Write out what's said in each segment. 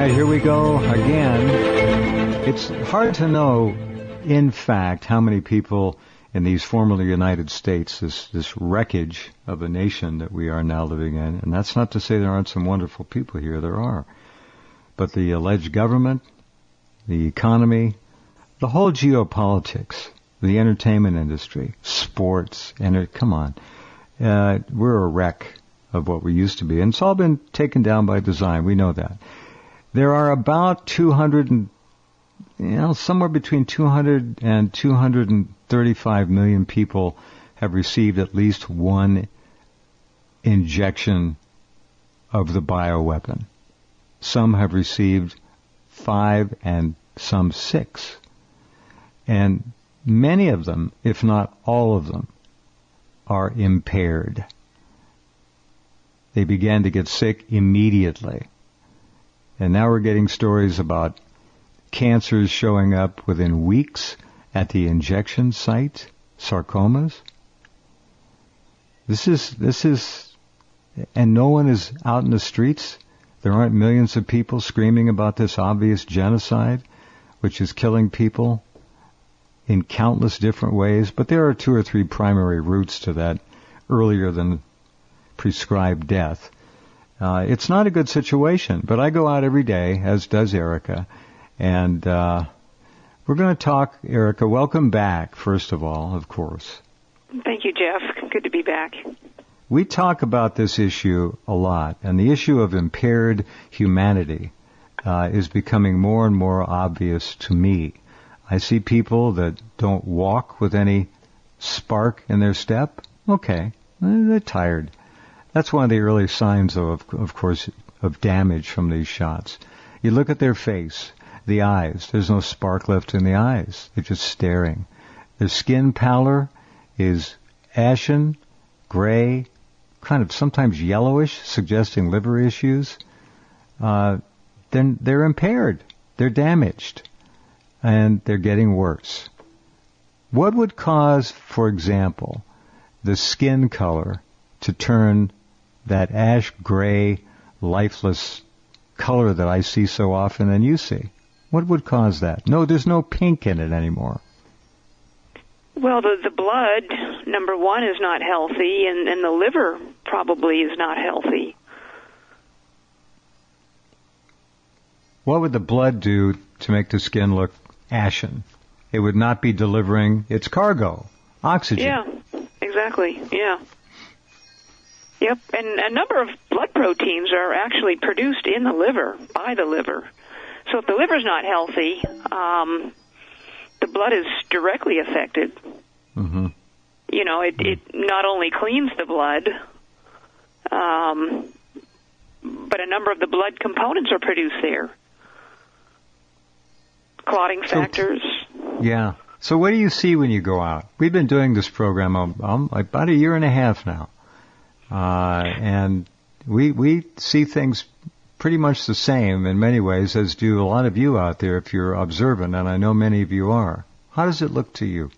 right, here we go again. It's hard to know, in fact, how many people in these formerly United States, this wreckage of a nation that we are now living in, and that's not to say there aren't some wonderful people here, there are. But the alleged government, the economy, the whole geopolitics, the entertainment industry, sports, come on. We're a wreck of what we used to be. And it's all been taken down by design. We know that. There are about 200 somewhere between 200 and 235 million people have received at least one injection of the bioweapon. Some have received 5 and some 6. And many of them, if not all of them, are impaired. They began to get sick immediately. And now we're getting stories about cancers showing up within weeks at the injection site, sarcomas. This is, and no one is out in the streets. There aren't millions of people screaming about this obvious genocide, which is killing people in countless different ways. But there are 2 or 3 primary routes to that earlier than prescribed death. It's not a good situation, but I go out every day, as does Erica, and we're going to talk. Erica, welcome back, first of all, of course. Thank you, Jeff. Good to be back. We talk about this issue a lot, and the issue of impaired humanity is becoming more and more obvious to me. I see people that don't walk with any spark in their step. Okay, they're tired. That's one of the early signs, of course, of damage from these shots. You look at their face, the eyes. There's no spark left in the eyes. They're just staring. Their skin pallor is ashen, gray, kind of sometimes yellowish, suggesting liver issues. Then they're impaired. They're damaged. And they're getting worse. What would cause, for example, the skin color to turn that ash gray, lifeless color that I see so often and you see? What would cause that? No, there's no pink in it anymore. Well, the blood, number one, is not healthy, and the liver probably is not healthy. What would the blood do to make the skin look ashen? It would not be delivering its cargo, oxygen. Yeah, exactly, yeah. Yep, and a number of blood proteins are actually produced in the liver, by the liver. So if the liver's not healthy, the blood is directly affected. Mm-hmm. You know, it not only cleans the blood, but a number of the blood components are produced there. Clotting factors. Yeah. So what do you see when you go out? We've been doing this program about a year and a half now. And we see things pretty much the same in many ways as do a lot of you out there if you're observant, and I know many of you are. How does it look to you?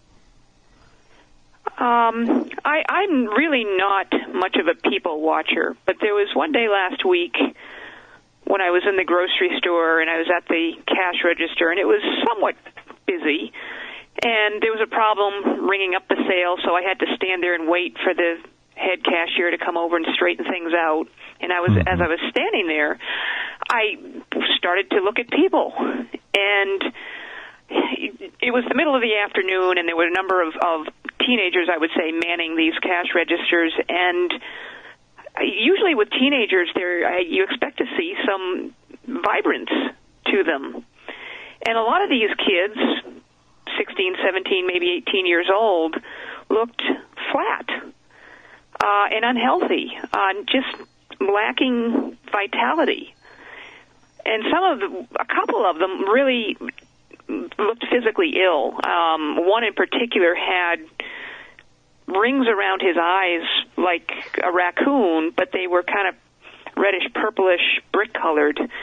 I'm really not much of a people watcher, but there was one day last week when I was in the grocery store and I was at the cash register, and it was somewhat busy, and there was a problem ringing up the sale, so I had to stand there and wait for the head cashier to come over and straighten things out. And as I was standing there, I started to look at people, and it was the middle of the afternoon, and there were a number of teenagers, I would say, manning these cash registers. And usually with teenagers, you expect to see some vibrance to them. And a lot of these kids, 16, 17, maybe 18 years old, looked flat and unhealthy, just lacking vitality. And a couple of them really looked physically ill. One in particular had rings around his eyes like a raccoon, but they were kind of reddish, purplish, brick-colored. And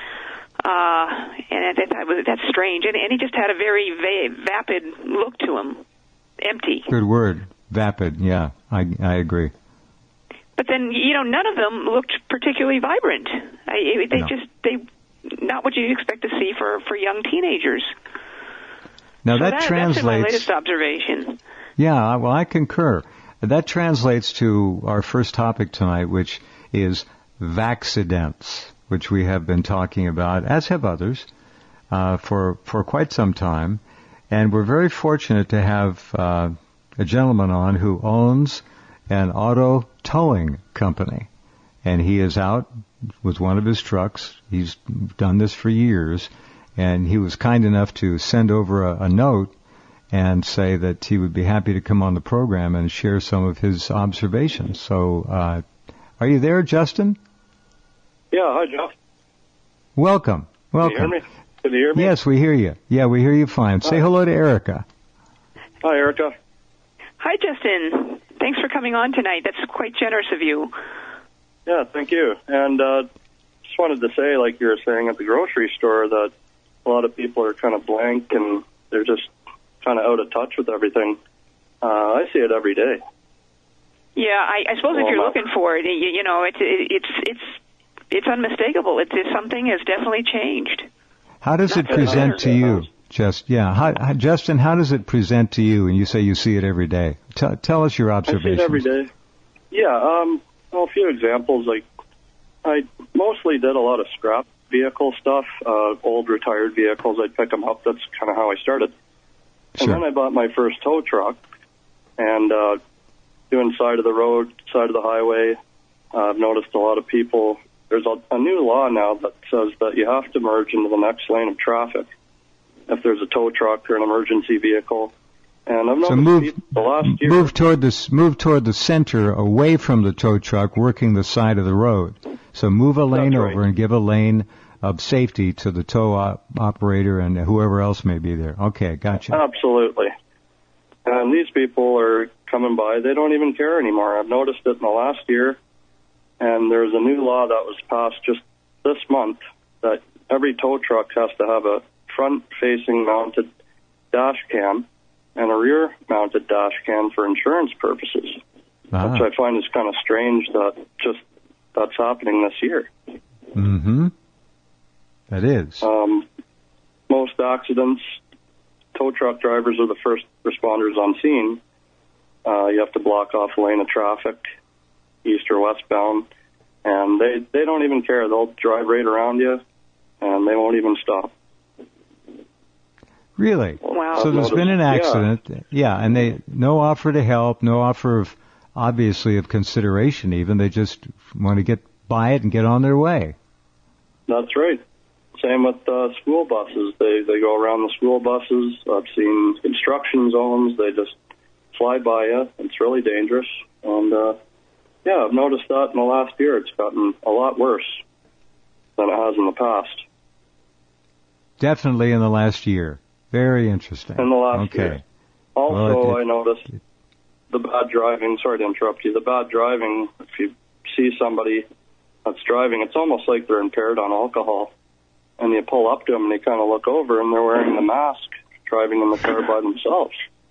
I thought, that's strange. And he just had a very vapid look to him, empty. Good word, vapid, yeah, I agree. But then, none of them looked particularly vibrant. They not what what you expect to see for young teenagers. Now so that translates. That's my latest observation. Yeah, well, I concur. That translates to our first topic tonight, which is vaccidents, which we have been talking about, as have others, for quite some time. And we're very fortunate to have a gentleman on who owns an auto towing company. And he is out with one of his trucks. He's done this for years. And he was kind enough to send over a note and say that he would be happy to come on the program and share some of his observations. So, are you there, Justin? Yeah, hi, Jeff. Welcome. Can you hear me? Can you hear me? Yes, we hear you. Yeah, we hear you fine. Say hello to Erica. Hi, Erica. Hi, Justin. Thanks for coming on tonight. That's quite generous of you. Yeah, thank you. And just wanted to say, like you were saying at the grocery store, that a lot of people are kind of blank and they're just kind of out of touch with everything. I see it every day. Yeah, I suppose if you're looking for it, you know, it's unmistakable. It's something has definitely changed. How does it present to you? Justin, how does it present to you? And you say you see it every day. Tell us your observations. I see it every day. Yeah, well, a few examples. Like, I mostly did a lot of scrap vehicle stuff, old retired vehicles. I'd pick them up. That's kind of how I started. Sure. And then I bought my first tow truck, and doing side of the road, side of the highway, I've noticed a lot of people. There's a new law now that says that you have to merge into the next lane of traffic if there's a tow truck or an emergency vehicle. And I've noticed the last year. Move toward the center, away from the tow truck, working the side of the road. So move a lane over and give a lane of safety to the tow operator and whoever else may be there. Okay, gotcha. Absolutely. And these people are coming by. They don't even care anymore. I've noticed it in the last year. And there's a new law that was passed just this month that every tow truck has to have a front-facing mounted dash cam and a rear-mounted dash cam for insurance purposes, which I find is kind of strange that that's happening this year. Mm-hmm. That is. Most accidents, tow truck drivers are the first responders on scene. You have to block off a lane of traffic, east or westbound, and they don't even care. They'll drive right around you, and they won't even stop. Really? Wow. So there's been an accident, and they no offer to help, no offer of, obviously, of consideration even. They just want to get by it and get on their way. That's right. Same with school buses. They go around the school buses. I've seen construction zones. They just fly by you. It's really dangerous. And, I've noticed that in the last year. It's gotten a lot worse than it has in the past. Definitely in the last year. Very interesting. In the last year. Also, I noticed the bad driving. Sorry to interrupt you. The bad driving, if you see somebody that's driving, it's almost like they're impaired on alcohol. And you pull up to them and they kind of look over and they're wearing the mask, driving in the car by themselves.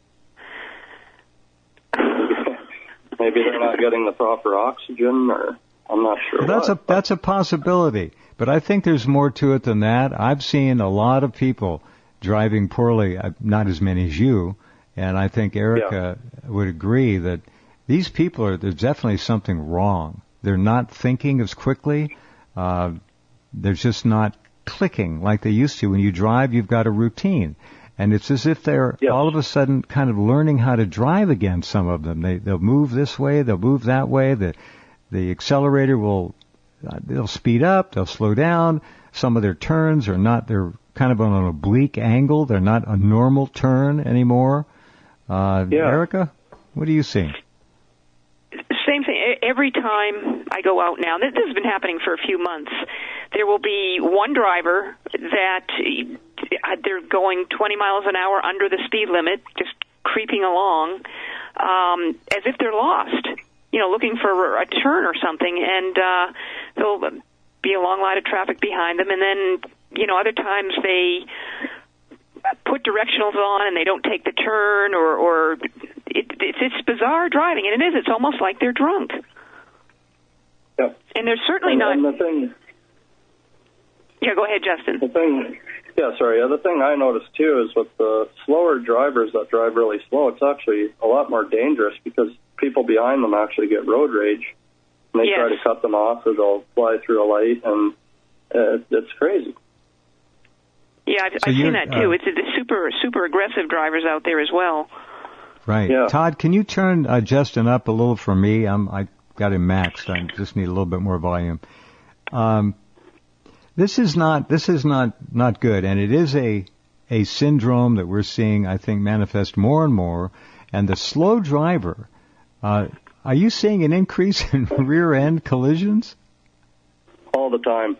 Maybe they're not getting the proper oxygen, or I'm not sure. Well, that's a possibility, but I think there's more to it than that. I've seen a lot of people driving poorly, not as many as you, and I think Erica would agree that these people there's definitely something wrong. They're not thinking as quickly. They're just not clicking like they used to. When you drive, you've got a routine. And it's as if they're all of a sudden kind of learning how to drive again, some of them. They'll move this way, they'll move that way. The accelerator they'll speed up, they'll slow down. Some of their turns are not, they're kind of on an oblique angle. They're not a normal turn anymore. Erica, what do you see? Same thing. Every time I go out now, this has been happening for a few months, there will be one driver that they're going 20 miles an hour under the speed limit, just creeping along, as if they're lost, looking for a turn or something, and there'll be a long line of traffic behind them, and then, other times they put directionals on and they don't take the turn, or it's bizarre driving, and it is. It's almost like they're drunk. Yep. And they're certainly not. And the thing, Yeah, go ahead, Justin. The thing I noticed too is with the slower drivers that drive really slow, it's actually a lot more dangerous because people behind them actually get road rage, and they try to cut them off, or they'll fly through a light, and it's crazy. Yeah, I've seen that too. It's the super aggressive drivers out there as well. Right. Yeah. Todd, can you turn Justin up a little for me? I got him maxed. I just need a little bit more volume. This is not good, and it is a syndrome that we're seeing, I think, manifest more and more. And the slow driver, are you seeing an increase in rear end collisions? All the time.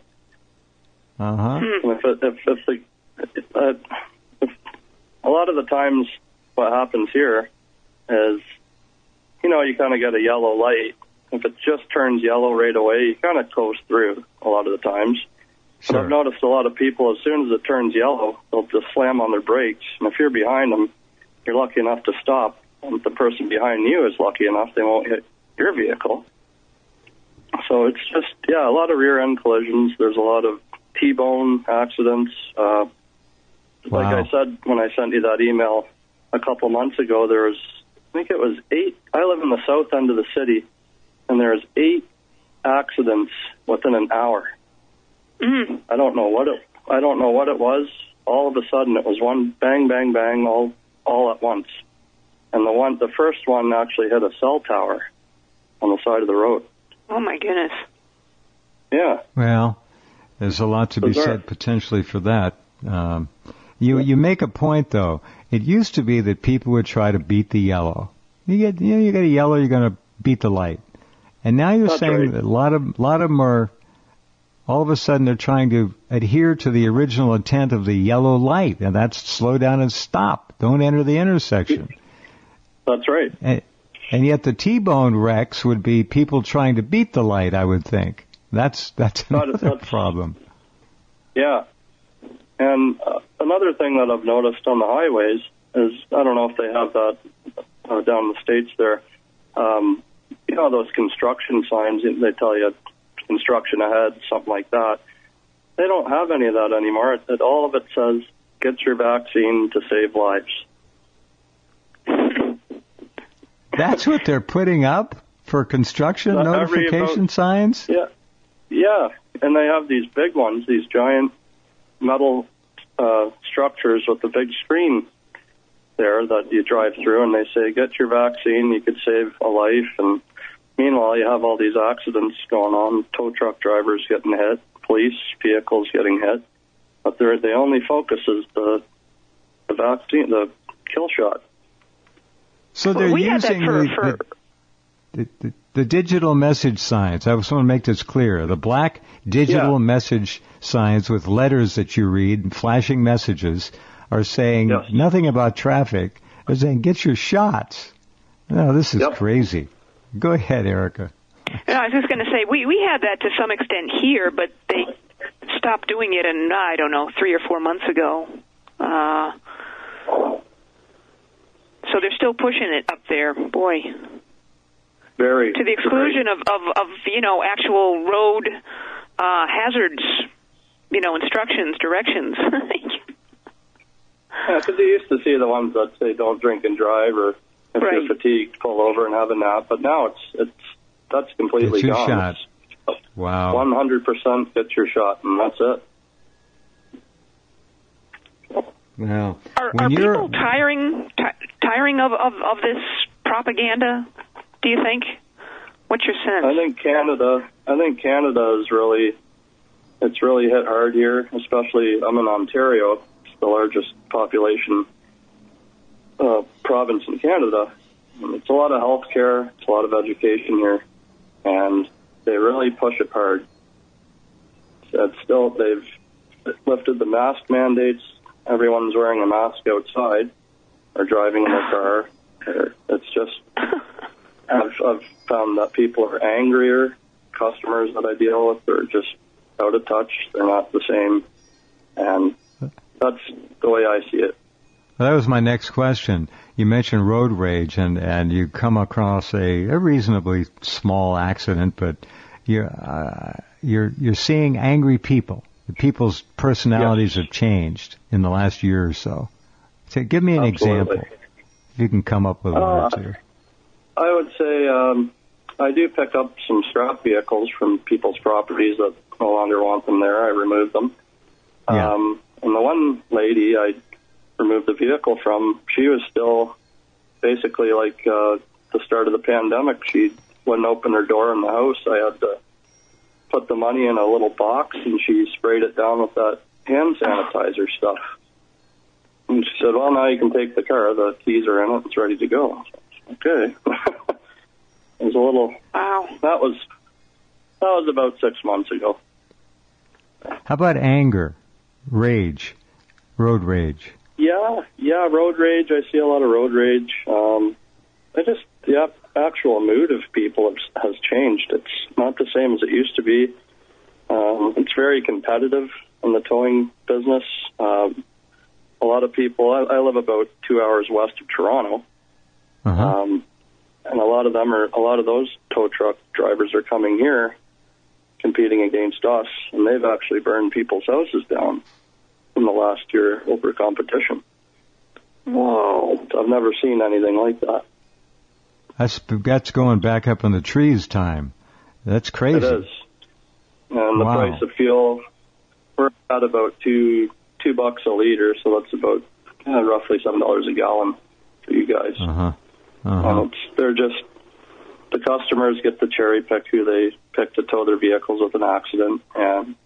A lot of the times, what happens here is, you kind of get a yellow light. If it just turns yellow right away, you kind of coast through a lot of the times. Sure. But I've noticed a lot of people, as soon as it turns yellow, they'll just slam on their brakes. And if you're behind them, you're lucky enough to stop. And if the person behind you is lucky enough, they won't hit your vehicle. So it's just, a lot of rear-end collisions. There's a lot of T-bone accidents. Like I said when I sent you that email a couple months ago, there was, I think it was 8. I live in the south end of the city, and there's 8 accidents within an hour. Mm. I don't know what it was. All of a sudden, it was one bang, bang, bang, all at once. And the first one actually hit a cell tower on the side of the road. Oh my goodness. Yeah. Well, there's a lot to be said potentially for that. You make a point though. It used to be that people would try to beat the yellow. You get a yellow, you're going to beat the light. And now you're saying that a lot of them are, all of a sudden they're trying to adhere to the original intent of the yellow light, and that's slow down and stop. Don't enter the intersection. That's right. And yet the T-bone wrecks would be people trying to beat the light, I would think. That's another problem. Yeah. And another thing that I've noticed on the highways is, I don't know if they have that down in the States there, those construction signs, they tell you construction ahead, something like that. They don't have any of that anymore. All of it says, get your vaccine to save lives. That's what they're putting up for construction notification signs? Yeah. And they have these big ones, these giant metal structures with a big screen there that you drive through, and they say, get your vaccine, you could save a life. And meanwhile, you have all these accidents going on, tow truck drivers getting hit, police vehicles getting hit. But they only focus is the vaccine, the kill shot. So they're using the digital message signs. I just want to make this clear. The black digital message signs with letters that you read and flashing messages are saying nothing about traffic. They're saying, get your shots. No, this is crazy. Go ahead, Erica. No, I was just going to say, we had that to some extent here, but they stopped doing it in, 3 or 4 months ago. So they're still pushing it up there. Boy. Very. To the exclusion of actual road hazards, instructions, directions. Yeah, because you used to see the ones that say don't drink and drive, or if you're fatigued, pull over and have a nap. But now that's completely gone. Shot. Wow. 100% get your shot, and that's it. Wow. Are people tiring of this propaganda, do you think? What's your sense? I think Canada is really hit hard here, especially I'm in Ontario. It's the largest population province in Canada. It's a lot of health care, it's a lot of education here, and they really push it hard. They've lifted the mask mandates. Everyone's wearing a mask outside or driving in their car. It's just, I've found that people are angrier. Customers that I deal with are just out of touch. They're not the same. And that's the way I see it. Well, that was my next question. You mentioned road rage, and you come across a reasonably small accident, but you're seeing angry people. People's personalities have changed in the last year or so. So give me an Absolutely. example, if you can come up with one or two. I would say I do pick up some scrap vehicles from people's properties that no longer want them there. I remove them. Yeah. And the one lady I removed the vehicle from, she was still basically like the start of the pandemic. She wouldn't open her door in the house. I had to put the money in a little box, and she sprayed it down with that hand sanitizer stuff. And she said, well, now you can take the car. The keys are in it. It's ready to go. Okay. It was a little... Wow. That was about 6 months ago. How about anger, rage, road rage? Yeah, road rage. I see a lot of road rage. The actual mood of people has changed. It's not the same as it used to be. It's very competitive in the towing business. A lot of people, I live about 2 hours west of Toronto, Uh-huh. and a lot of those tow truck drivers are coming here competing against us, and they've actually burned people's houses down in the last year over competition. Whoa. I've never seen anything like that. That's going back up in the trees time. That's crazy. It is. And the Wow. price of fuel, we're at about $2 a liter, so that's about roughly $7 a gallon for you guys. Uh-huh. Uh-huh. And the customers get to cherry pick who they pick to tow their vehicles with an accident, and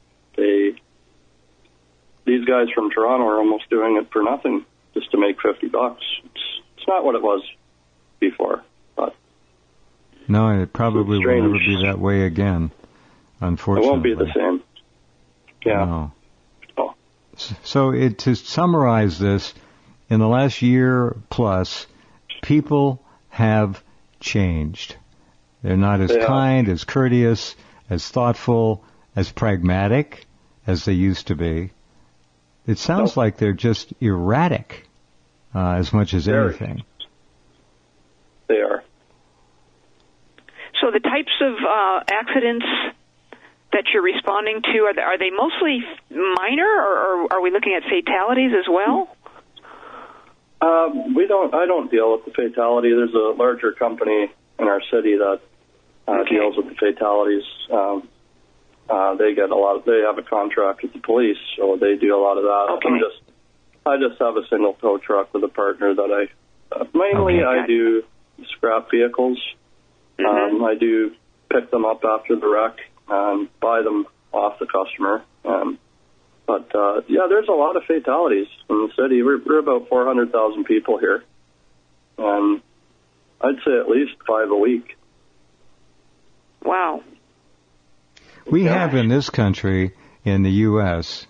these guys from Toronto are almost doing it for nothing just to make $50. It's not what it was before, but No, and it probably will never be that way again, unfortunately. it won't be the same. Yeah. No. Oh. So to summarize this, in the last year plus, people have changed. They're not as kind, as courteous, as thoughtful, as pragmatic as they used to be. It sounds like they're just erratic as much as anything. They are. So the types of accidents that you're responding to, are they mostly minor, or are we looking at fatalities as well? I don't deal with the fatality. There's a larger company in our city that deals with the fatalities. They have a contract with the police, so they do a lot of that. Okay. I just have a single tow truck with a partner that mainly I do scrap vehicles. Mm-hmm. I do pick them up after the wreck and buy them off the customer. But there's a lot of fatalities in the city. We're about 400,000 people here, and I'd say at least 5 a week. Wow. We have in this country, in the U.S.,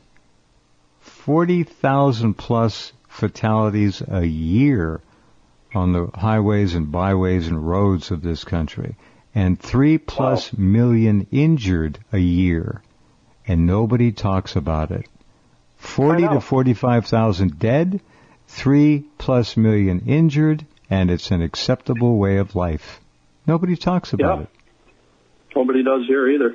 40,000 plus fatalities a year on the highways and byways and roads of this country, and 3+ million injured a year, and nobody talks about it. 40 to 45,000 dead, 3+ million injured, and it's an acceptable way of life. Nobody talks about it. Nobody does here either.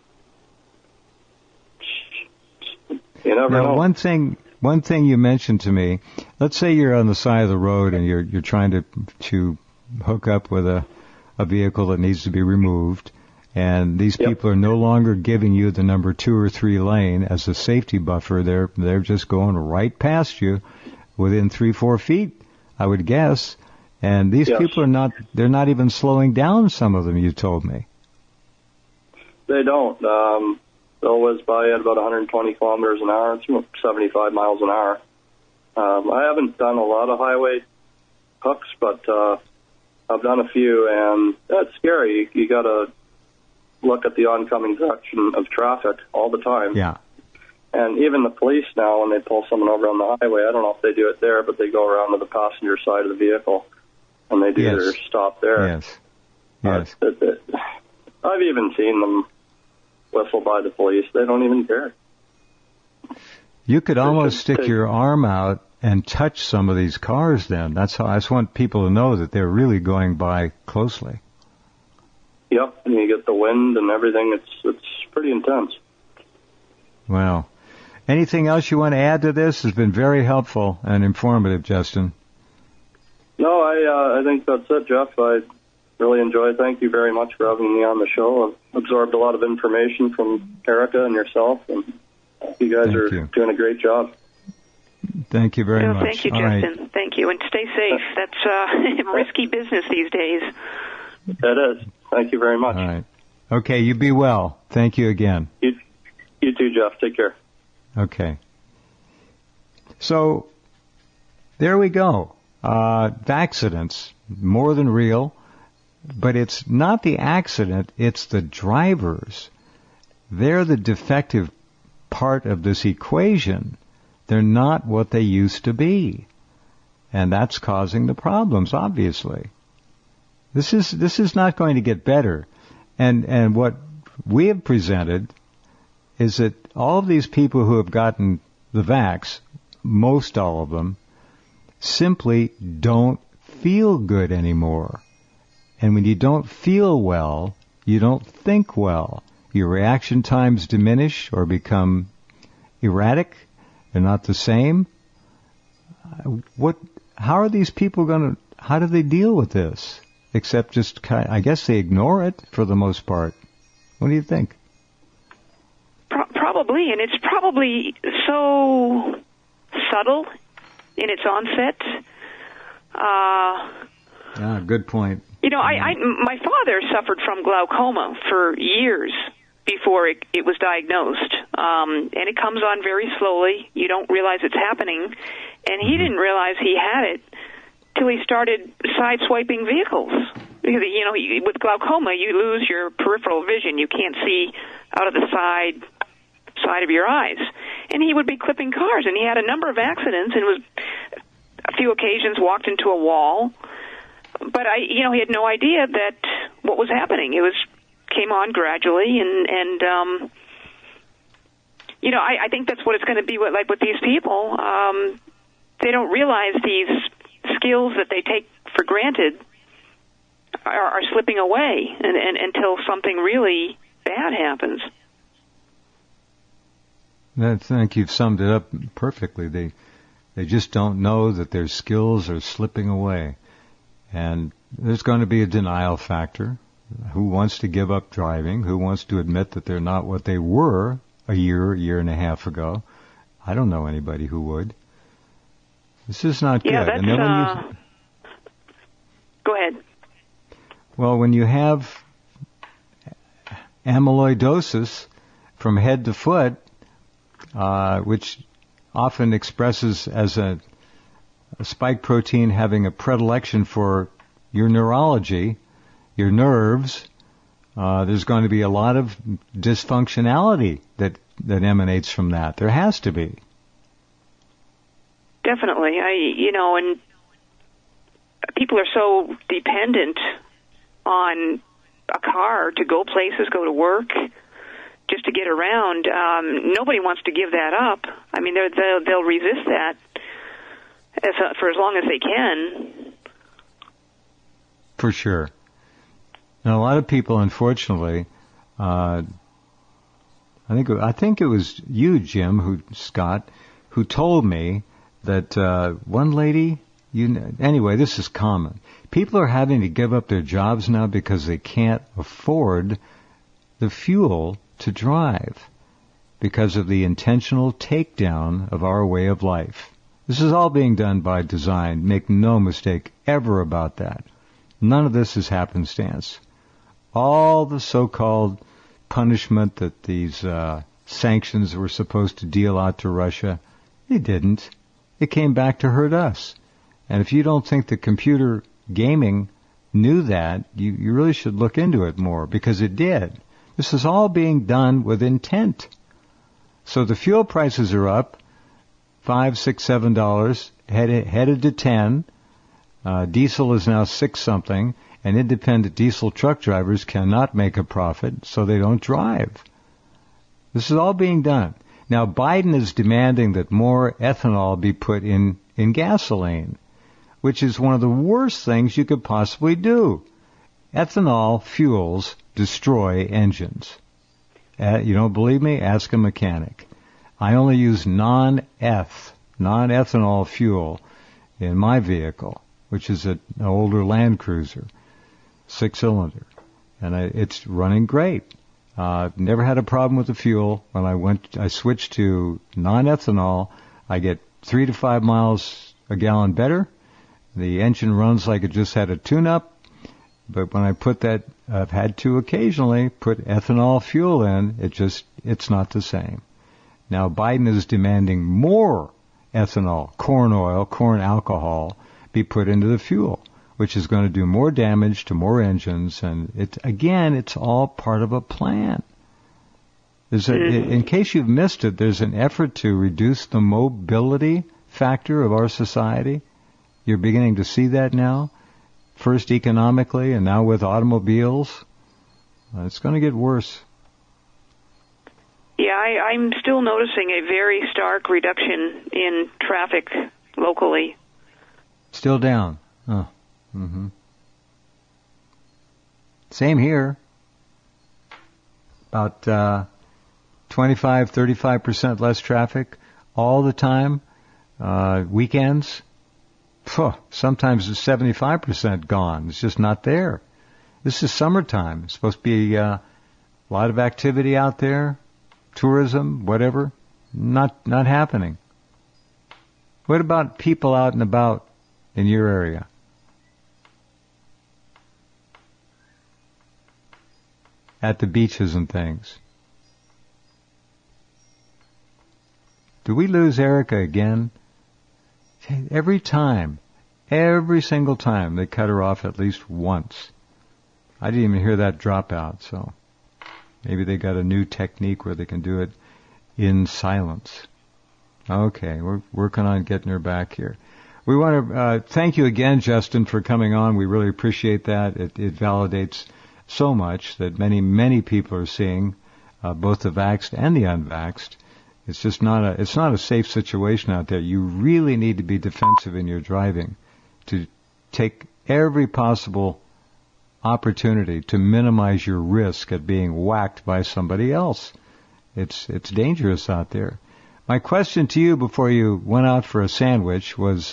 You never know. One thing you mentioned to me, let's say you're on the side of the road and you're trying to hook up with a vehicle that needs to be removed, and these people are no longer giving you the number 2 or 3 lane as a safety buffer. They're just going right past you within 3-4 feet, I would guess. And these people they're not even slowing down, some of them, you told me. They don't. They'll whiz by at about 120 kilometers an hour. It's about 75 miles an hour. I haven't done a lot of highway hooks, but I've done a few, and that's scary. You got to look at the oncoming section of traffic all the time. Yeah. And even the police now, when they pull someone over on the highway, I don't know if they do it there, but they go around to the passenger side of the vehicle, and they do their stop there. Yes. I've even seen them whistle by the police. They don't even care. You could almost stick your arm out and touch some of these cars then. I just want people to know that they're really going by closely. Yep, and you get the wind and everything. It's pretty intense. Well, Anything else you want to add to this? It's been very helpful and informative, Justin. No, I think that's it, Jeff. I really enjoy it. Thank you very much for having me on the show. I've absorbed a lot of information from Erica and yourself, and you guys are doing a great job. Thank you very much. Thank you, Justin. Right. Thank you, and stay safe. That's risky business these days. It is. Thank you very much. All right. Okay, you be well. Thank you again. You too, Jeff. Take care. Okay. So, there we go. Accidents, more than real, but it's not the accident, it's the drivers. They're the defective part of this equation. They're not what they used to be. And that's causing the problems, obviously. This is not going to get better. And what we have presented is that all of these people who have gotten the vax, most all of them, simply don't feel good anymore. And when you don't feel well, you don't think well. Your reaction times diminish or become erratic. They're not the same. How are these people how do they deal with this? Except just, I guess they ignore it for the most part. What do you think? Probably, and it's probably so subtle in its onset. Good point. You know, my father suffered from glaucoma for years before it was diagnosed, and it comes on very slowly. You don't realize it's happening, and he didn't realize he had it till he started sideswiping vehicles. Because, you know, with glaucoma, you lose your peripheral vision. You can't see out of the side of your eyes. And he would be clipping cars, and he had a number of accidents, and was a few occasions walked into a wall. But he had no idea that what was happening. It came on gradually, and I think that's what it's going to be like with these people. They don't realize these skills that they take for granted are slipping away, and until something really bad happens. I think you've summed it up perfectly. They just don't know that their skills are slipping away. And there's going to be a denial factor. Who wants to give up driving? Who wants to admit that they're not what they were a year and a half ago? I don't know anybody who would. This is not good. That's, and then go ahead. Well, when you have amyloidosis from head to foot, which often expresses as a spike protein having a predilection for your neurology, your nerves, there's going to be a lot of dysfunctionality that emanates from that. There has to be. Definitely. And people are so dependent on a car to go places, go to work, just to get around. Nobody wants to give that up. I mean, they'll resist that for as long as they can. For sure. And a lot of people, unfortunately, I think it was you, Jim, Scott, who told me that one lady. Anyway, this is common. People are having to give up their jobs now because they can't afford the fuel to drive because of the intentional takedown of our way of life. This is all being done by design. Make no mistake ever about that. None of this is happenstance. All the so-called punishment that these sanctions were supposed to deal out to Russia, they didn't. It came back to hurt us. And if you don't think the computer gaming knew that, you really should look into it more, because it did. This is all being done with intent. So the fuel prices are up $5, $6, $7, headed to 10. Diesel is now 6 something, and independent diesel truck drivers cannot make a profit, so they don't drive. This is all being done. Now, Biden is demanding that more ethanol be put in gasoline, which is one of the worst things you could possibly do. Ethanol fuels destroy engines. You don't believe me? Ask a mechanic. I only use non-ethanol fuel in my vehicle, which is an older Land Cruiser, 6-cylinder, and it's running great. Never had a problem with the fuel. When I switched to non-ethanol, I get 3 to 5 miles a gallon better. The engine runs like it just had a tune-up. But when I put that, I've had to occasionally put ethanol fuel in, it's not the same. Now Biden is demanding more ethanol, corn oil, corn alcohol be put into the fuel, which is going to do more damage to more engines. And it's all part of a plan. In case you've missed it, there's an effort to reduce the mobility factor of our society. You're beginning to see that now. First economically, and now with automobiles. It's going to get worse. Yeah, I'm still noticing a very stark reduction in traffic locally. Still down. Oh. Mm-hmm. Same here. About 25-35% less traffic all the time. Weekends. Sometimes it's 75% gone. It's just not there. This is summertime. It's supposed to be a lot of activity out there, tourism, whatever. Not happening. What about people out and about in your area? At the beaches and things. Do we lose Erica again? Every single time, they cut her off at least once. I didn't even hear that drop out, so maybe they got a new technique where they can do it in silence. Okay, we're working on getting her back here. We want to thank you again, Justin, for coming on. We really appreciate that. It validates so much that many people are seeing, both the vaxxed and the unvaxxed. It's just not a safe situation out there. You really need to be defensive in your driving, to take every possible opportunity to minimize your risk at being whacked by somebody else. It's dangerous out there. My question to you before you went out for a sandwich was,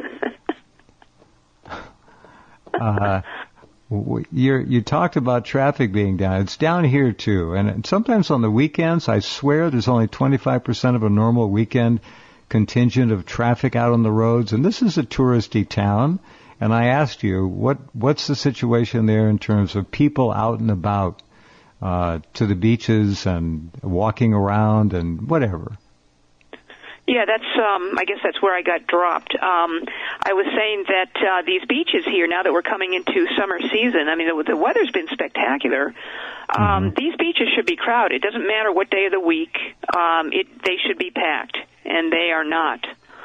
you talked about traffic being down. It's down here too, and sometimes on the weekends, I swear there's only 25% of a normal weekend contingent of traffic out on the roads. And this is a touristy town. And I asked you, what's the situation there in terms of people out and about to the beaches and walking around and whatever? Yeah, I guess that's where I got dropped. I was saying that these beaches here, now that we're coming into summer season, I mean, the weather's been spectacular. These beaches should be crowded. It doesn't matter what day of the week. They should be packed, and they are not.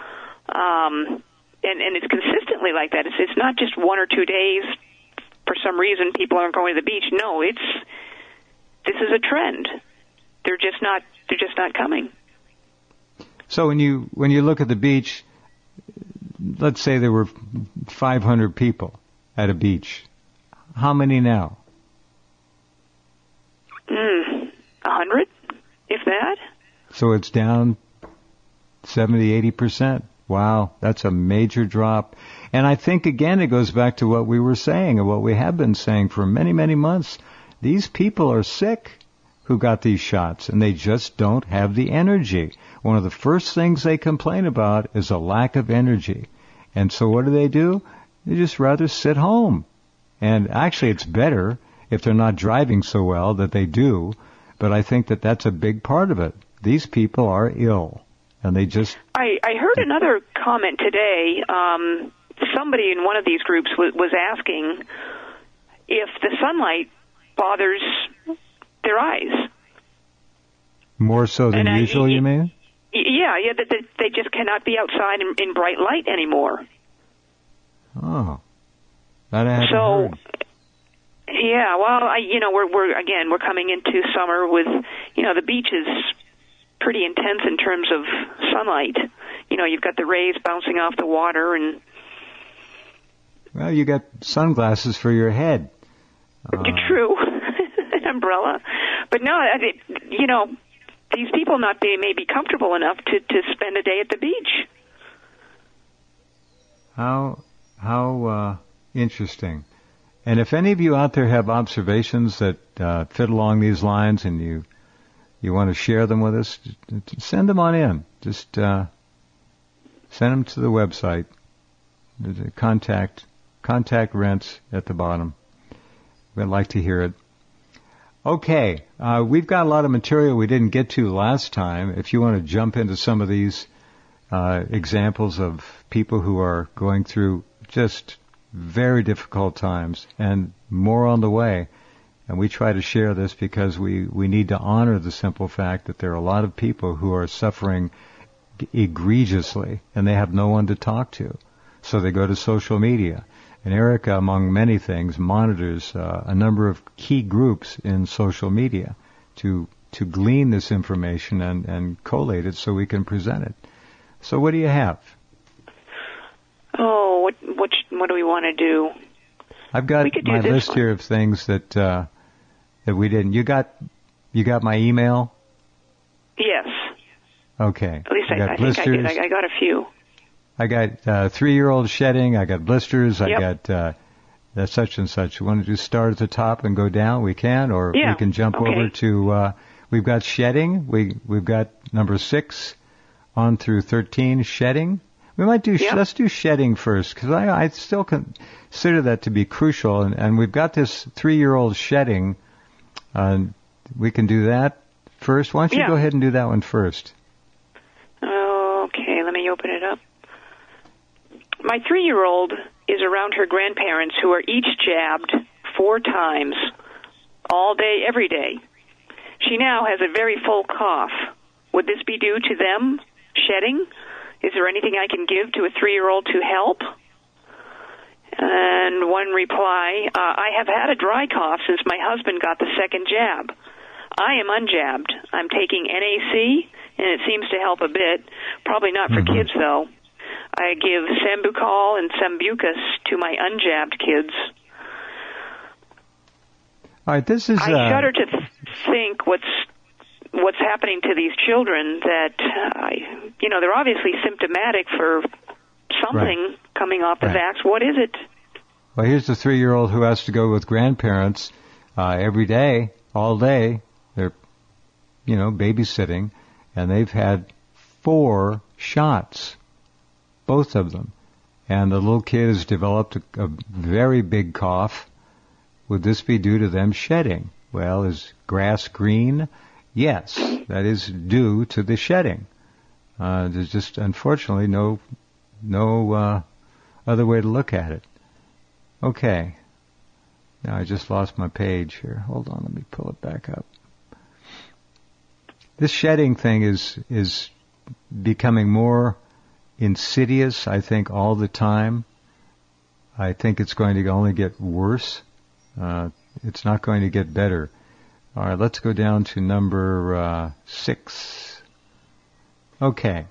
And it's consistently like that. It's not just 1 or 2 days. For some reason, people aren't going to the beach. No, this is a trend. They're just not coming. So when you look at the beach, let's say there were 500 people at a beach. How many now? 100, if that. So it's down 70-80%. Wow, that's a major drop. And I think, again, it goes back to what we were saying and what we have been saying for many, many months. These people are sick who got these shots, and they just don't have the energy. One of the first things they complain about is a lack of energy. And so what do? They just rather sit home. And actually, it's better if they're not driving so well that they do. But I think that that's a big part of it. These people are ill. And they just... I heard another comment today. Somebody in one of these groups was asking if the sunlight bothers their eyes. More so than usual, you mean? Yeah, that they just cannot be outside in bright light anymore. Oh, that I hadn't heard. Yeah, well, we're coming into summer with, the beach is pretty intense in terms of sunlight. You've got the rays bouncing off the water and... Well, you got sunglasses for your head. True. An umbrella. But no, these people may be comfortable enough to spend a day at the beach. How interesting. And if any of you out there have observations that fit along these lines and you want to share them with us, send them on in. Just send them to the website. There's a contact Rents at the bottom. We'd like to hear it. Okay, we've got a lot of material we didn't get to last time. If you want to jump into some of these examples of people who are going through just very difficult times and more on the way, and we try to share this because we need to honor the simple fact that there are a lot of people who are suffering egregiously and they have no one to talk to. So they go to social media. And Erica, among many things, monitors a number of key groups in social media to glean this information and collate it so we can present it. So what do you have? Oh, what do we want to do? I've got my list here of things that we didn't. You got my email? Yes. Okay. At least I think I did. I got a few. I got 3-year-old shedding. I got blisters. Yep. I got such and such. You want to just start at the top and go down? We can, or we can jump over to. We've got shedding. We've got number 6 on through 13. Shedding. We might do. Let's do shedding first because I still consider that to be crucial. And we've got this 3-year-old shedding. We can do that first. Why don't you go ahead and do that one first? Okay. Let me open it up. My 3-year-old is around her grandparents who are each jabbed 4 times, all day, every day. She now has a very full cough. Would this be due to them shedding? Is there anything I can give to a 3-year-old to help? And one reply, I have had a dry cough since my husband got the 2nd jab. I am unjabbed. I'm taking NAC, and it seems to help a bit. Probably not for kids, though. I give Sambucol and Sambucus to my unjabbed kids. All right, this is. I shudder to think what's happening to these children. That they're obviously symptomatic for something coming off the vax. What is it? Well, here's the 3-year-old who has to go with grandparents every day, all day. They're, babysitting, and they've had 4 shots. Both of them. And the little kid has developed a very big cough. Would this be due to them shedding? Well, is grass green? Yes, that is due to the shedding. There's just, unfortunately, no other way to look at it. Okay. Now I just lost my page here. Hold on, let me pull it back up. This shedding thing is becoming more insidious, I think, all the time. I think it's going to only get worse. It's not going to get better. All right, let's go down to number 6. Okay.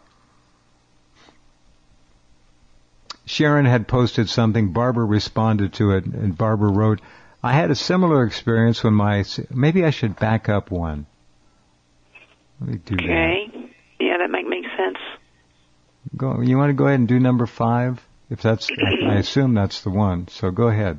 Sharon had posted something. Barbara responded to it, and Barbara wrote, I had a similar experience when maybe I should back up one. Let me do that. Okay. Yeah, that might make sense. You want to go ahead and do number 5? If that's, I assume that's the one. So go ahead.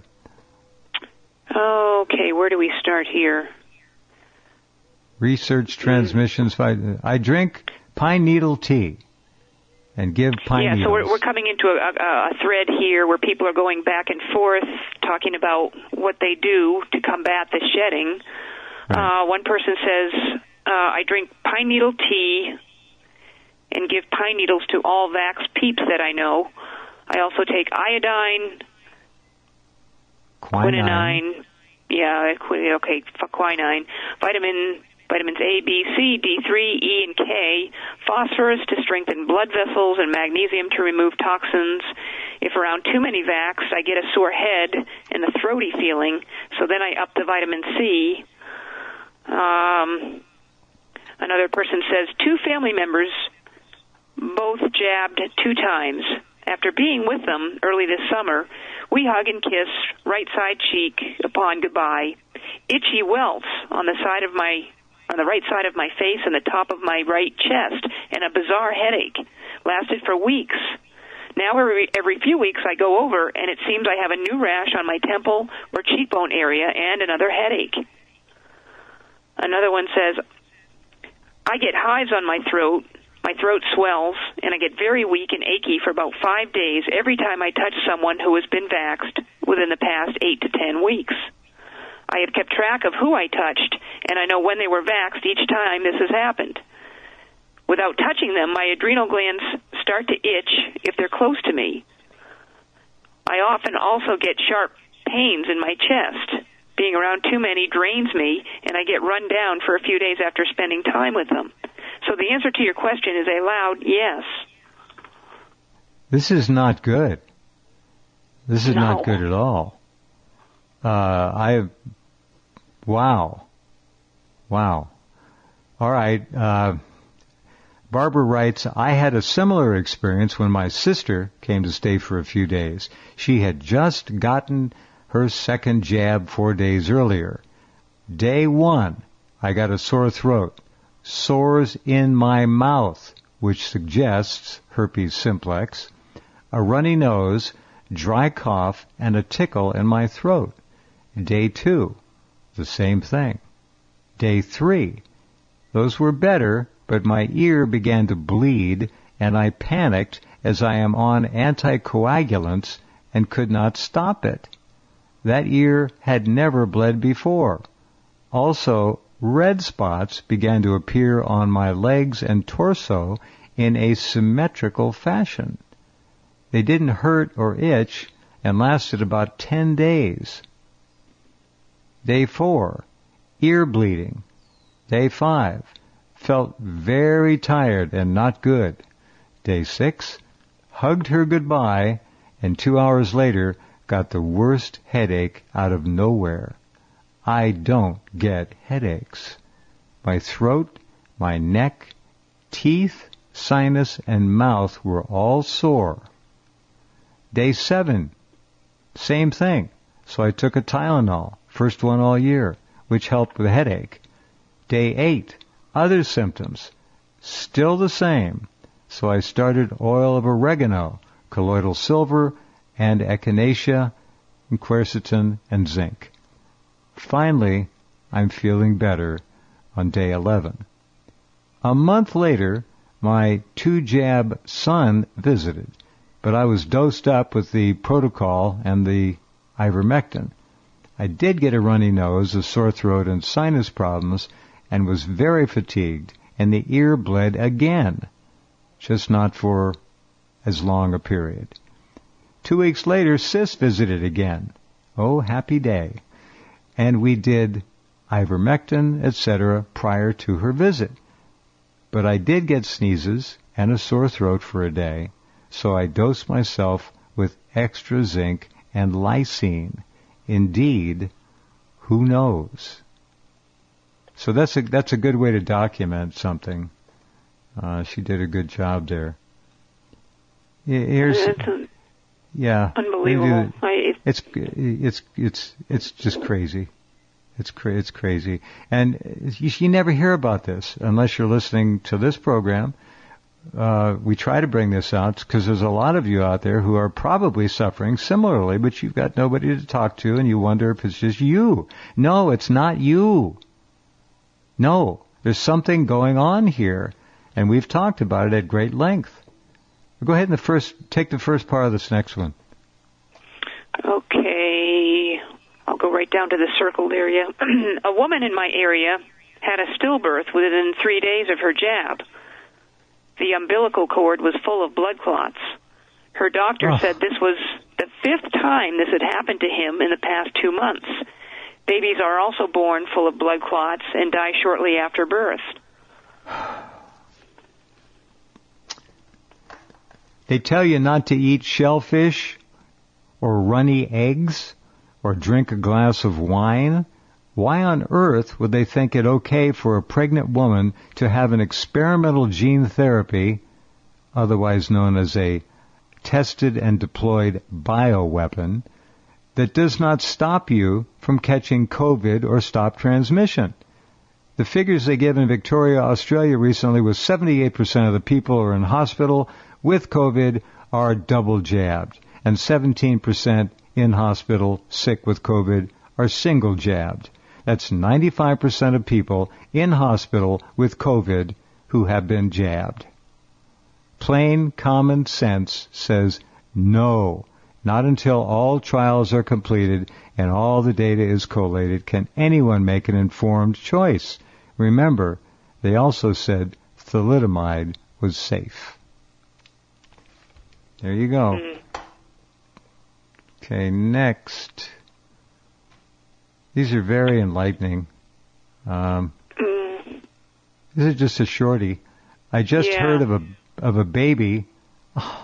Okay, where do we start here? Research transmissions. I drink pine needle tea and give pine needles. Yeah, so we're coming into a thread here where people are going back and forth talking about what they do to combat the shedding. Right. One person says, I drink pine needle tea and give pine needles to all vax peeps that I know. I also take iodine, quinine, quinine, vitamins A, B, C, D3, E, and K, phosphorus to strengthen blood vessels, and magnesium to remove toxins. If around too many vax, I get a sore head and a throaty feeling, so then I up the vitamin C. Another person says 2 family members both jabbed 2 times. After being with them early this summer, we hug and kiss right side cheek upon goodbye. Itchy welts on the side of my on the right side of my face and the top of my right chest, and a bizarre headache. Lasted for weeks. Now every few weeks I go over, and it seems I have a new rash on my temple or cheekbone area and another headache. Another one says, I get hives on my throat swells, and I get very weak and achy for about 5 days every time I touch someone who has been vaxxed within the past 8 to 10 weeks. I have kept track of who I touched, and I know when they were vaxxed each time this has happened. Without touching them, my adrenal glands start to itch if they're close to me. I often also get sharp pains in my chest. Being around too many drains me, and I get run down for a few days after spending time with them. So the answer to your question is a loud yes. This is not good. This is not good at all. Wow. All right. Barbara writes, I had a similar experience when my sister came to stay for a few days. She had just gotten her second jab 4 days earlier. Day 1, I got a sore throat, sores in my mouth, which suggests herpes simplex, a runny nose, dry cough, and a tickle in my throat. Day 2, the same thing. Day 3, those were better, but my ear began to bleed, and I panicked as I am on anticoagulants and could not stop it. That ear had never bled before. Also, red spots began to appear on my legs and torso in a symmetrical fashion. They didn't hurt or itch and lasted about 10 days. Day 4, ear bleeding. Day 5, felt very tired and not good. Day 6, hugged her goodbye, and 2 hours later got the worst headache out of nowhere. I don't get headaches. My throat, my neck, teeth, sinus, and mouth were all sore. Day 7, same thing. So I took a Tylenol, first one all year, which helped with the headache. Day 8, other symptoms, still the same. So I started oil of oregano, colloidal silver, and echinacea, and quercetin, and zinc. Finally, I'm feeling better on day 11. A month later, my 2-jab son visited, but I was dosed up with the protocol and the ivermectin. I did get a runny nose, a sore throat, and sinus problems, and was very fatigued, and the ear bled again, just not for as long a period. 2 weeks later, Sis visited again. Oh, happy day. And we did ivermectin, etc., prior to her visit. But I did get sneezes and a sore throat for a day, so I dosed myself with extra zinc and lysine. Indeed, who knows? So that's a good way to document something. She did a good job there. Here's... Yeah, unbelievable. It's just crazy. It's crazy, and you never hear about this unless you're listening to this program. We try to bring this out because there's a lot of you out there who are probably suffering similarly, but you've got nobody to talk to, and you wonder if it's just you. No, it's not you. No, there's something going on here, and we've talked about it at great length. Go ahead and take the first part of this next one. Okay. I'll go right down to the circled area. A woman in my area had a stillbirth within 3 days of her jab. The umbilical cord was full of blood clots. Her doctor said this was the 5th time this had happened to him in the past 2 months. Babies are also born full of blood clots and die shortly after birth. They tell you not to eat shellfish or runny eggs or drink a glass of wine. Why on earth would they think it okay for a pregnant woman to have an experimental gene therapy, otherwise known as a tested and deployed bioweapon, that does not stop you from catching COVID or stop transmission? The figures they give in Victoria, Australia recently was 78% of the people who are in hospital with COVID are double jabbed, and 17% in hospital sick with COVID are single jabbed. That's 95% of people in hospital with COVID who have been jabbed. Plain common sense says no. Not until all trials are completed and all the data is collated can anyone make an informed choice. Remember, they also said thalidomide was safe. There you go. Okay, next. These are very enlightening. This is just a shorty. I just heard of a baby. Oh.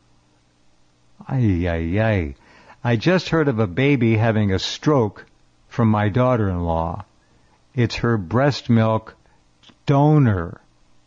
I just heard of a baby having a stroke from my daughter-in-law. It's her breast milk donor.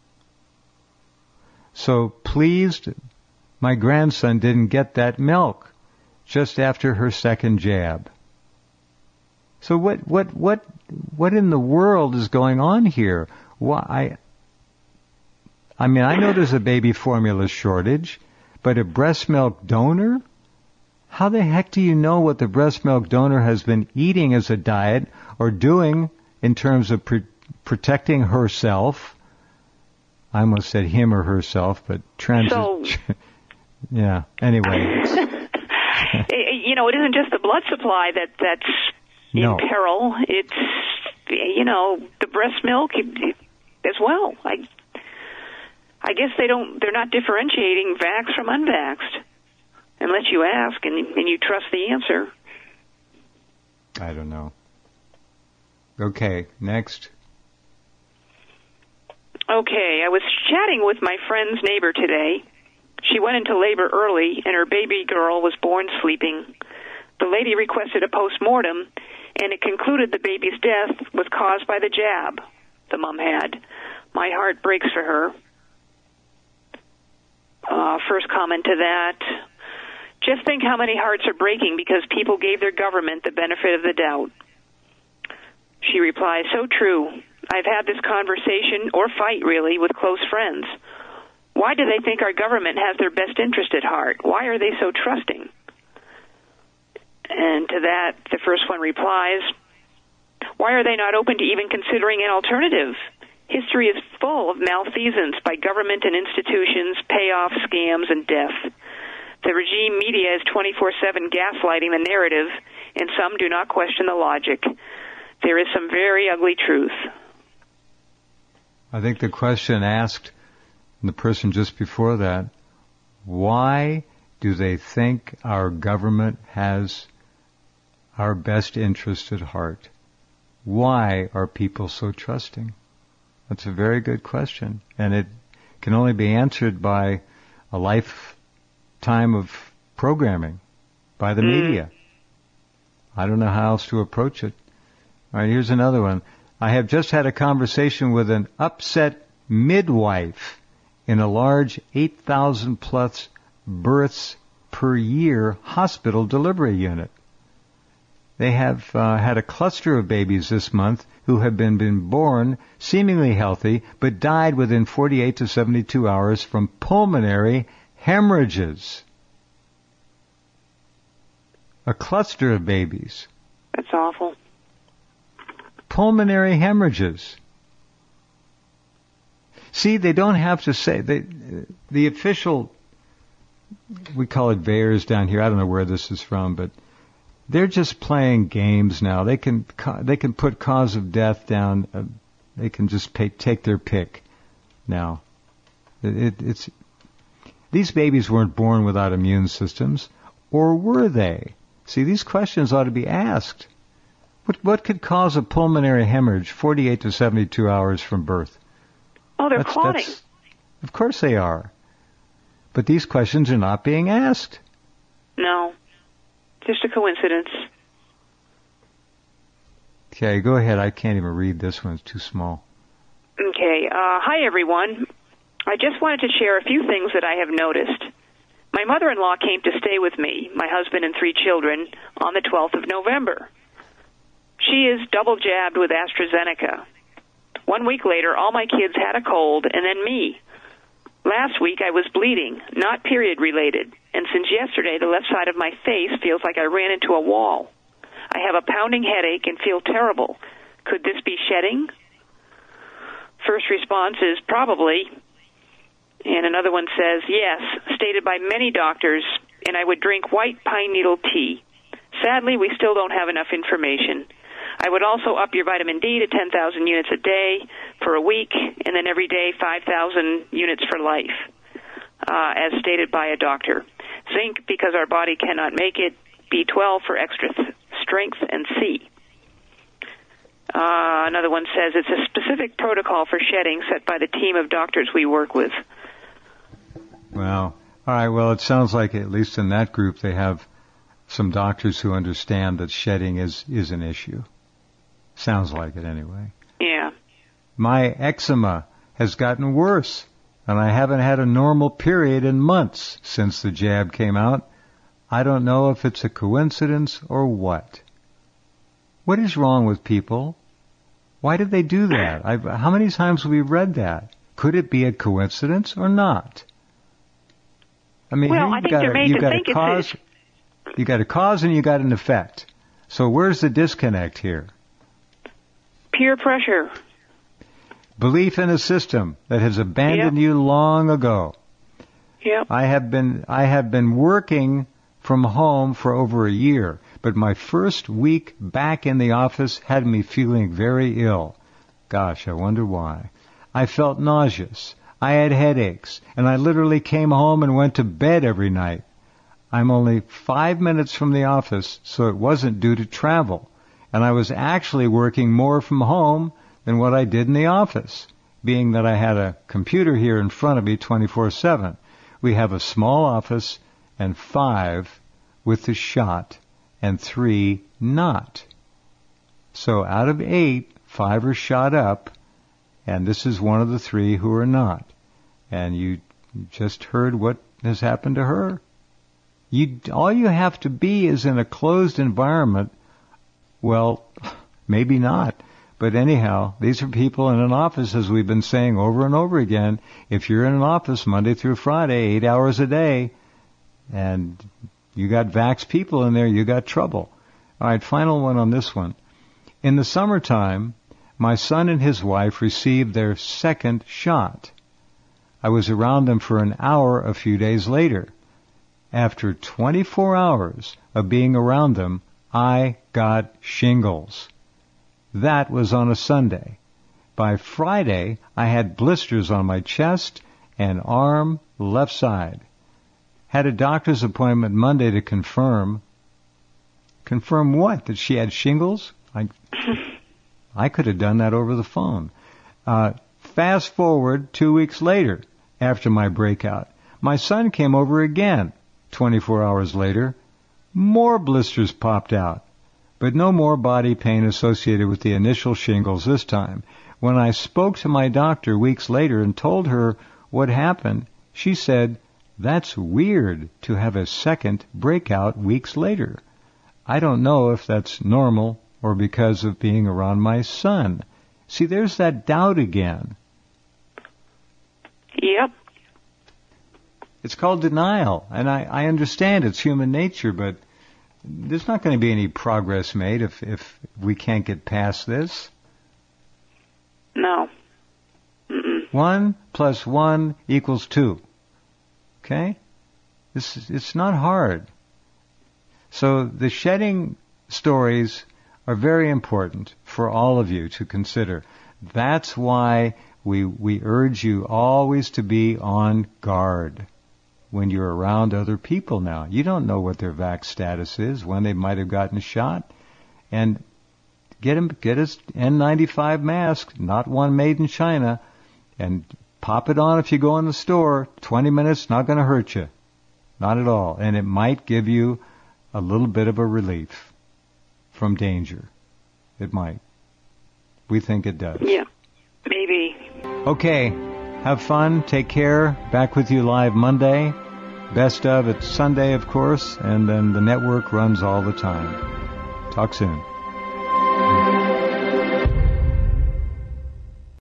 So pleased, my grandson didn't get that milk just after her second jab. So what in the world is going on here? Why? I mean, I know there's a baby formula shortage, but a breast milk donor? How the heck do you know what the breast milk donor has been eating as a diet or doing in terms of protecting herself? I almost said him or herself, but yeah, anyway. It isn't just the blood supply that's in peril. It's, the breast milk as well. I guess they're not differentiating vaxxed from unvaxxed unless you ask and you trust the answer. I don't know. Okay, next. Okay, I was chatting with my friend's neighbor today. She went into labor early and her baby girl was born sleeping. The lady requested a post-mortem and it concluded the baby's death was caused by the jab the mom had. My heart breaks for her. First comment to that. Just think how many hearts are breaking because people gave their government the benefit of the doubt. She replies, so true. I've had this conversation, or fight really, with close friends. Why do they think our government has their best interest at heart? Why are they so trusting? And to that, the first one replies, why are they not open to even considering an alternative? History is full of malfeasance by government and institutions, payoffs, scams, and death. The regime media is 24/7 gaslighting the narrative, and some do not question the logic. There is some very ugly truth. I think the question asked, the person just before that, why do they think our government has our best interest at heart? Why are people so trusting? That's a very good question, and it can only be answered by a lifetime of programming by the media. I don't know how else to approach it. All right, here's another one. I have just had a conversation with an upset midwife in a large 8,000 plus births per year hospital delivery unit. They have had a cluster of babies this month who have been born seemingly healthy but died within 48 to 72 hours from pulmonary hemorrhages. A cluster of babies. That's awful. Pulmonary hemorrhages. See, they don't have to say, the official, we call it VAERS down here, I don't know where this is from, but they're just playing games now. They can put cause of death down, they can just take their pick now. It's these babies weren't born without immune systems, or were they? See, these questions ought to be asked. What could cause a pulmonary hemorrhage 48 to 72 hours from birth? Oh, they're clotting. Of course they are. But these questions are not being asked. No. Just a coincidence. Okay, go ahead. I can't even read this one. It's too small. Okay. Hi, everyone. I just wanted to share a few things that I have noticed. My mother-in-law came to stay with me, my husband and 3 children, on the 12th of November. She is double jabbed with AstraZeneca. 1 week later, all my kids had a cold, and then me. Last week, I was bleeding, not period-related, and since yesterday, the left side of my face feels like I ran into a wall. I have a pounding headache and feel terrible. Could this be shedding? First response is probably, and another one says, yes, stated by many doctors, and I would drink white pine needle tea. Sadly, we still don't have enough information. I would also up your vitamin D to 10,000 units a day for a week, and then every day 5,000 units for life, as stated by a doctor. Zinc, because our body cannot make it. B12 for extra strength, and C. Another one says it's a specific protocol for shedding set by the team of doctors we work with. Well, all right. Well, it sounds like at least in that group they have some doctors who understand that shedding is an issue. Sounds like it anyway. Yeah. My eczema has gotten worse, and I haven't had a normal period in months since the jab came out. I don't know if it's a coincidence or what. What is wrong with people? Why did they do that? How many times have we read that? Could it be a coincidence or not? I mean, well, I think they're made to think it's... You got a cause and you got an effect. So where's the disconnect here? Peer pressure. Belief in a system that has abandoned you long ago. Yep. I have been working from home for over a year, but my first week back in the office had me feeling very ill. Gosh, I wonder why. I felt nauseous. I had headaches, and I literally came home and went to bed every night. I'm only 5 minutes from the office, so it wasn't due to travel. And I was actually working more from home than what I did in the office, being that I had a computer here in front of me 24/7. We have a small office and 5 with the shot and 3 not. So out of 8, 5 are shot up, and this is one of the 3 who are not. And you just heard what has happened to her. All you have to be is in a closed environment. Well, maybe not. But anyhow, these are people in an office, as we've been saying over and over again. If you're in an office Monday through Friday, 8 hours a day, and you got vax people in there, you got trouble. All right, final one on this one. In the summertime, my son and his wife received their second shot. I was around them for an hour a few days later. After 24 hours of being around them, I got shingles. That was on a Sunday. By Friday, I had blisters on my chest and arm, left side. Had a doctor's appointment Monday to confirm. Confirm what? That she had shingles? I could have done that over the phone. Fast forward 2 weeks later, after my breakout. My son came over again. 24 hours later, more blisters popped out, but no more body pain associated with the initial shingles this time. When I spoke to my doctor weeks later and told her what happened, she said, "That's weird to have a second breakout weeks later." I don't know if that's normal or because of being around my son. See, there's that doubt again. Yep. It's called denial, and I understand it's human nature, but there's not going to be any progress made if we can't get past this. No. Mm-mm. 1 + 1 = 2. Okay? It's not hard. So the shedding stories are very important for all of you to consider. That's why we urge you always to be on guard when you're around other people now. You don't know what their vax status is, when they might have gotten a shot. And get an N95 mask, not one made in China, and pop it on if you go in the store. 20 minutes, not going to hurt you. Not at all. And it might give you a little bit of a relief from danger. It might. We think it does. Yeah, maybe. Okay. Have fun. Take care. Back with you live Monday. Best of, it's Sunday, of course, and then the network runs all the time. Talk soon.